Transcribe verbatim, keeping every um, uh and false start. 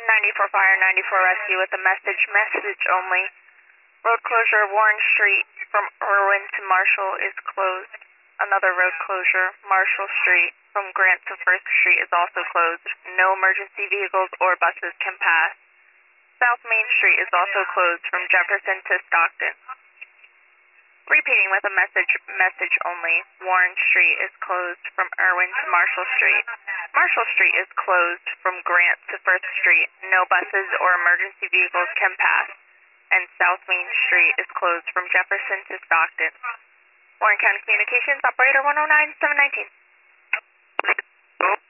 ninety-four Fire, ninety-four Rescue with a message, message only. Road closure, Warren Street from Irwin to Marshall is closed. Another road closure, Marshall Street from Grant to First Street is also closed. No emergency vehicles or buses can pass. South Main Street is also closed from Jefferson to Stockton. Repeating with a message, message only. Warren Street is closed from Irwin to Marshall Street. Marshall Street is closed from Grant to First Street. No buses or emergency vehicles can pass. And South Main Street is closed from Jefferson to Stockton. Warren County Communications, Operator one oh nine seven nineteen.